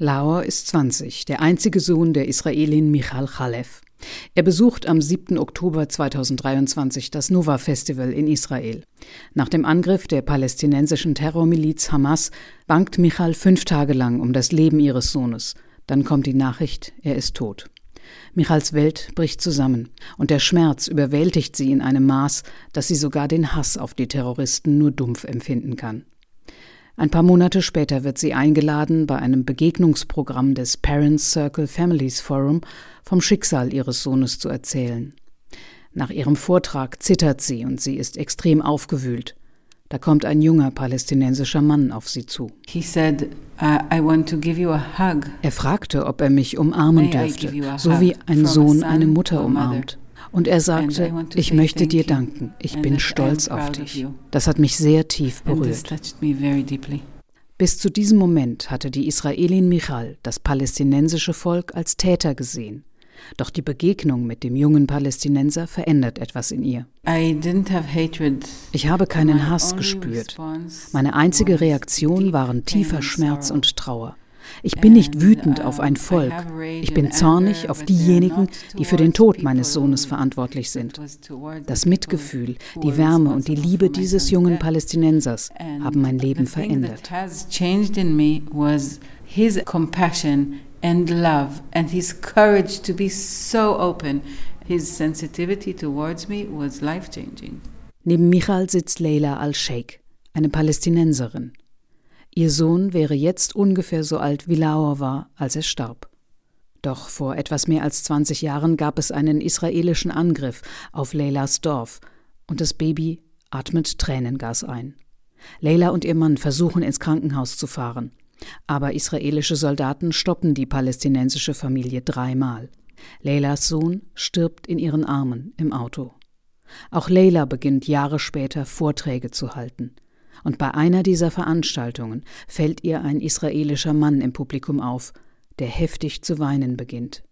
Laor ist 20, der einzige Sohn der Israelin Michal Chalev. Er besucht am 7. Oktober 2023 das Nova-Festival in Israel. Nach dem Angriff der palästinensischen Terrormiliz Hamas bangt Michal 5 Tage lang um das Leben ihres Sohnes. Dann kommt die Nachricht, er ist tot. Michals Welt bricht zusammen und der Schmerz überwältigt sie in einem Maß, dass sie sogar den Hass auf die Terroristen nur dumpf empfinden kann. Ein paar Monate später wird sie eingeladen, bei einem Begegnungsprogramm des Parents Circle Families Forum vom Schicksal ihres Sohnes zu erzählen. Nach ihrem Vortrag zittert sie und sie ist extrem aufgewühlt. Da kommt ein junger palästinensischer Mann auf sie zu. He said, I want to give you a hug. Er fragte, ob er mich umarmen dürfte, so wie ein Sohn eine Mutter umarmt. Und er sagte, ich möchte dir danken, ich bin stolz auf dich. Das hat mich sehr tief berührt. Bis zu diesem Moment hatte die Israelin Michal das palästinensische Volk als Täter gesehen. Doch die Begegnung mit dem jungen Palästinenser verändert etwas in ihr. Ich habe keinen Hass gespürt. Meine einzige Reaktion waren tiefer Schmerz und Trauer. Ich bin nicht wütend auf ein Volk. Ich bin zornig auf diejenigen, die für den Tod meines Sohnes verantwortlich sind. Das Mitgefühl, die Wärme und die Liebe dieses jungen Palästinensers haben mein Leben verändert. And love and his courage to be so open, his sensitivity towards me was life-changing. Neben Michal sitzt Leila al-Sheikh, eine Palästinenserin. Ihr Sohn wäre jetzt ungefähr so alt wie Laor war, als er starb. Doch vor etwas mehr als 20 Jahren gab es einen israelischen Angriff auf Leilas Dorf und das Baby atmet Tränengas ein. Leila und ihr Mann versuchen, ins Krankenhaus zu fahren. Aber israelische Soldaten stoppen die palästinensische Familie 3-mal. Leilas Sohn stirbt in ihren Armen im Auto. Auch Leila beginnt Jahre später Vorträge zu halten. Und bei einer dieser Veranstaltungen fällt ihr ein israelischer Mann im Publikum auf, der heftig zu weinen beginnt.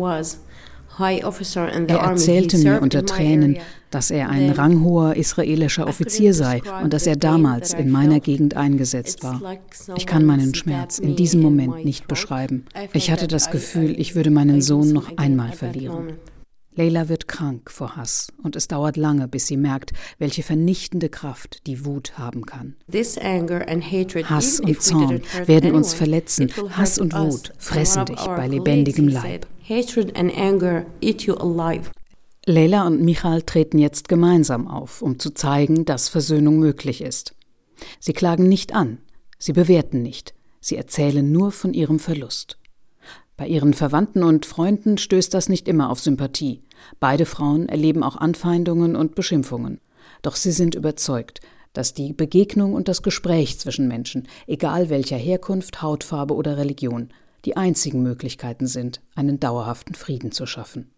Er erzählte mir unter Tränen, dass er ein ranghoher israelischer Offizier sei und dass er damals in meiner Gegend eingesetzt war. Ich kann meinen Schmerz in diesem Moment nicht beschreiben. Ich hatte das Gefühl, ich würde meinen Sohn noch einmal verlieren. Leila wird krank vor Hass und es dauert lange, bis sie merkt, welche vernichtende Kraft die Wut haben kann. Hass und Zorn werden uns verletzen. Hass und Wut fressen dich bei lebendigem Leib. Leila und Michal treten jetzt gemeinsam auf, um zu zeigen, dass Versöhnung möglich ist. Sie klagen nicht an, sie bewerten nicht, sie erzählen nur von ihrem Verlust. Bei ihren Verwandten und Freunden stößt das nicht immer auf Sympathie. Beide Frauen erleben auch Anfeindungen und Beschimpfungen. Doch sie sind überzeugt, dass die Begegnung und das Gespräch zwischen Menschen, egal welcher Herkunft, Hautfarbe oder Religion, die einzigen Möglichkeiten sind, einen dauerhaften Frieden zu schaffen.